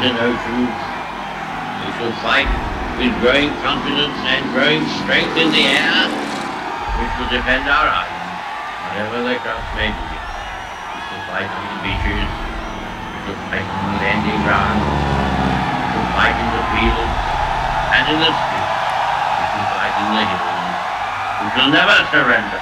and oceans. We shall fight with growing confidence and growing strength in the air. We shall defend our rights, whatever the cost may be. We shall fight on the beaches. We shall fight on the landing ground. We shall fight in the fields and in the streets. We shall fight in the hills. We shall never surrender.